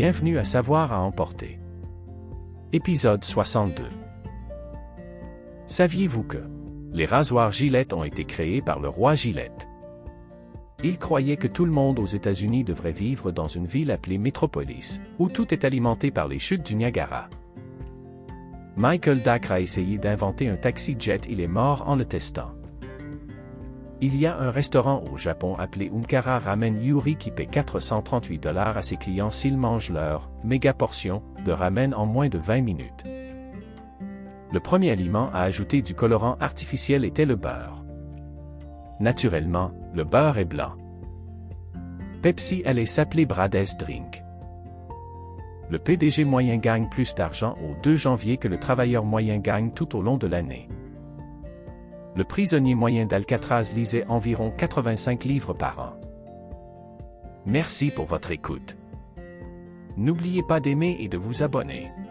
Bienvenue à Savoir à emporter. Épisode 62. Saviez-vous que les rasoirs Gillette ont été créés par le roi Gillette? Il croyait que tout le monde aux États-Unis devrait vivre dans une ville appelée Métropolis, où tout est alimenté par les chutes du Niagara. Michael Dacre a essayé d'inventer un taxi-jet, il est mort en le testant. Il y a un restaurant au Japon appelé Unkara Ramen Yuri qui paie $438 à ses clients s'ils mangent leur méga portion de ramen en moins de 20 minutes. Le premier aliment à ajouter du colorant artificiel était le beurre. Naturellement, le beurre est blanc. Pepsi allait s'appeler Brades Drink. Le PDG moyen gagne plus d'argent au 2 janvier que le travailleur moyen gagne tout au long de l'année. Le prisonnier moyen d'Alcatraz lisait environ 85 livres par an. Merci pour votre écoute. N'oubliez pas d'aimer et de vous abonner.